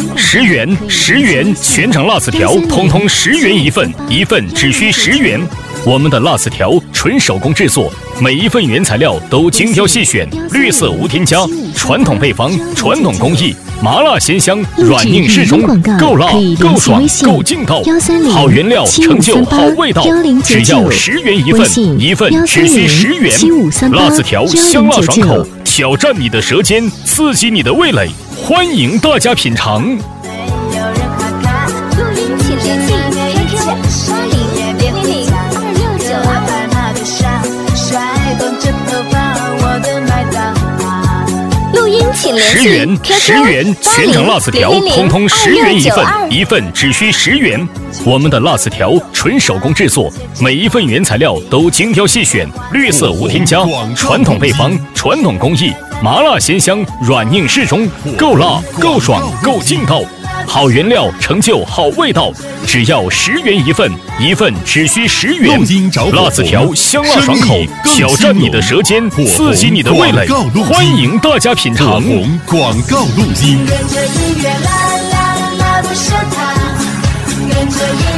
10元，10元，全场辣子条，通通10元一份，一份只需10元。我们的辣子条纯手工制作，每一份原材料都精挑细选，绿色无添加，传统配方，传统工艺，麻辣鲜香，软硬适中，够辣，够爽，够劲道。好原料，成就好味道，只要10元一份，一份只需10元。辣子条香辣爽口，挑战你的舌尖，刺激你的味蕾，欢迎大家品尝。10元，10元，全场辣子条，通通10元一份，一份只需10元。我们的辣子条纯手工制作，每一份原材料都精挑细选，绿色无添加，传统配方，传统工艺，麻辣鲜香，软硬适中，够辣，够爽，够劲道。好原料，成就好味道，只要10元一份，一份只需10元。辣子条香辣爽口，挑战你的舌尖，刺激你的味蕾，欢迎大家品尝。 广告录音。 跟着音乐啦啦啦不声塔，跟着音